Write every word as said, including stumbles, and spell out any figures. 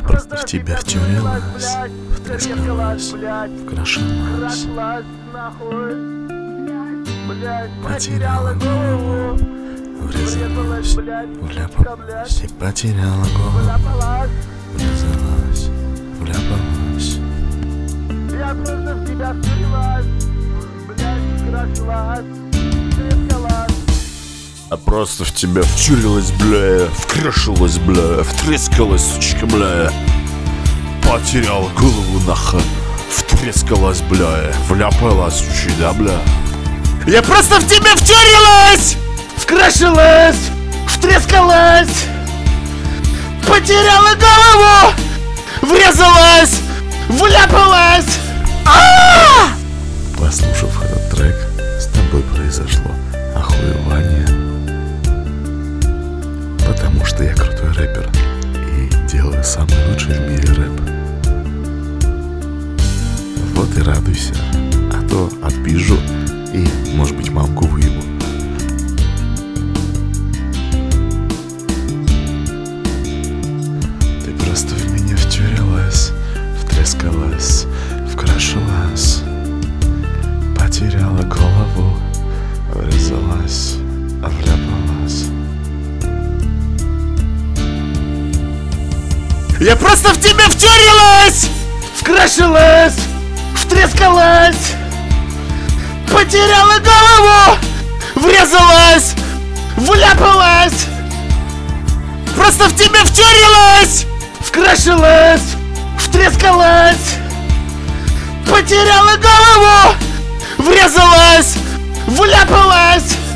Я просто в тебя втюрилась, втрескалась, вкрошилась, потеряла голову, врезалась, вляпалась и потеряла голову, врезалась, вляпалась. Я просто в тебя втюрилась, блядь, вкрошилась, втрескалась. А просто в тебя втюрилась, бля, вкрошилась, бля, втрескалась, сучка, бля, потеряла голову, нахуй, втрескалась, бля, вляпалась, сучка, да, бля. Я просто в тебя втюрилась, вкрошилась, втрескалась, потеряла голову, врезалась, вляпалась. А-а-а! Послушав этот трек, с тобой произошло охуевание. Потому что я крутой рэпер и делаю самый лучший в мире рэп. Вот и радуйся, а то отпизжу и, может быть, мамку выебу. Ты просто в меня втюрилась, втрескалась, вкрошилась, потеряла голову, врезалась, вляпалась. Я просто в тебя втюрилась, вкрошилась, втрескалась, потеряла голову, врезалась, вляпалась. Просто в тебя втюрилась, вкрошилась, втрескалась, потеряла голову, врезалась, вляпалась.